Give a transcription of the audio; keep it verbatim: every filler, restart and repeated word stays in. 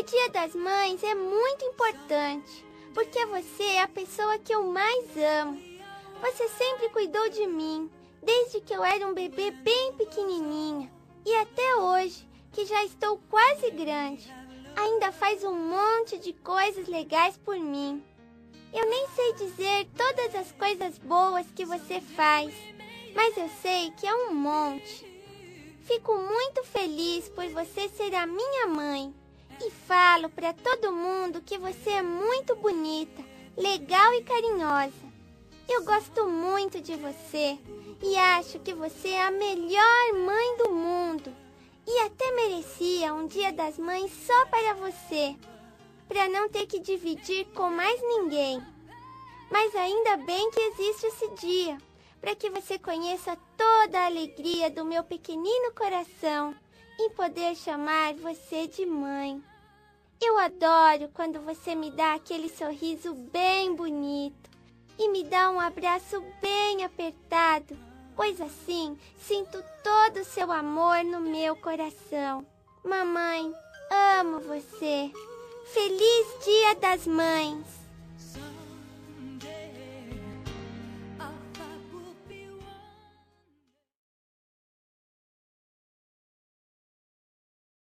Dia das Mães é muito importante, porque você é a pessoa que eu mais amo. Você sempre cuidou de mim, desde que eu era um bebê bem pequenininha. E até hoje, que já estou quase grande, ainda faz um monte de coisas legais por mim. Eu nem sei dizer todas as coisas boas que você faz, mas eu sei que é um monte. Fico muito feliz por você ser a minha mãe e falo para todo mundo que você é muito bonita, legal e carinhosa. Eu gosto muito de você e acho que você é a melhor mãe do mundo e até merecia um Dia das Mães só para você, para não ter que dividir com mais ninguém. Mas ainda bem que existe esse dia, para que você conheça toda a alegria do meu pequenino coração em poder chamar você de mãe. Eu adoro quando você me dá aquele sorriso bem bonito e me dá um abraço bem apertado, pois assim sinto todo o seu amor no meu coração. Mamãe, amo você. Feliz Dia das Mães!